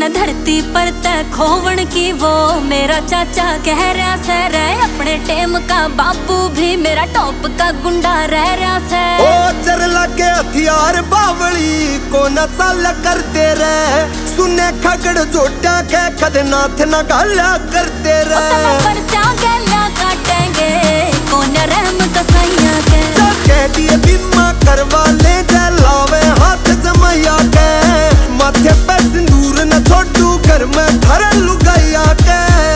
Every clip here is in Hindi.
मन धरती पर तय खोवण की वो मेरा चाचा कह रहा से रह अपने टेम का बाबू भी मेरा टॉप का गुंडा रह रहा से। ओ चर लगे हथियार बावली को न चाल करते रहे सुने खगड़ जोटा के खदनाथ न गाला करते रहे गला काटेंगे कौन रहम कसाइया के कह दिए बीमा करवा ले जलावे हाथ जमैया के माथे पे सिंदूर न छोड़ू घर में धर लुगाइया के।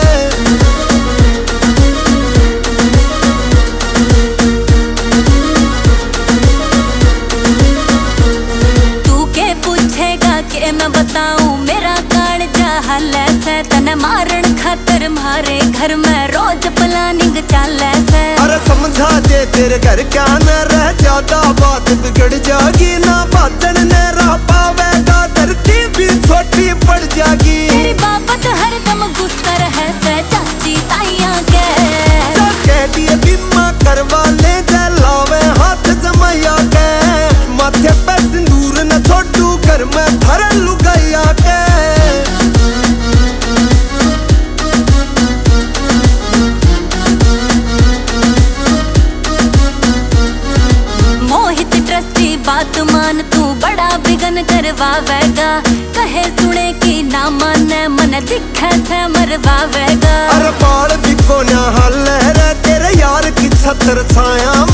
तू के पूछेगा के मैं बताऊं मेरा काल चाहल से तने मारन खातर मारे घर में रोज प्लानिंग चाले से। अरे समझा दे तेरे घर क्या न रह ज्यादा बात बिगड़ जाएगी ना बातन न रह पावेगा धरती भी छोटी पड़ जाएगी। तेरी बाबत हरदम गुस्सा रहे से चाची ताइया के कह दिए बीमा करवा ले जलावे हाथ जमैया के माथे पे सिंदूर न छोड़ू घर में धर लुगाइया के। बात मान तू बड़ा बिगन करवावेगा कहे सुने की ना माने मन दिखे से मरवावेगा। अरे बाल भी को ना हल है तेरे यार की छतर छाया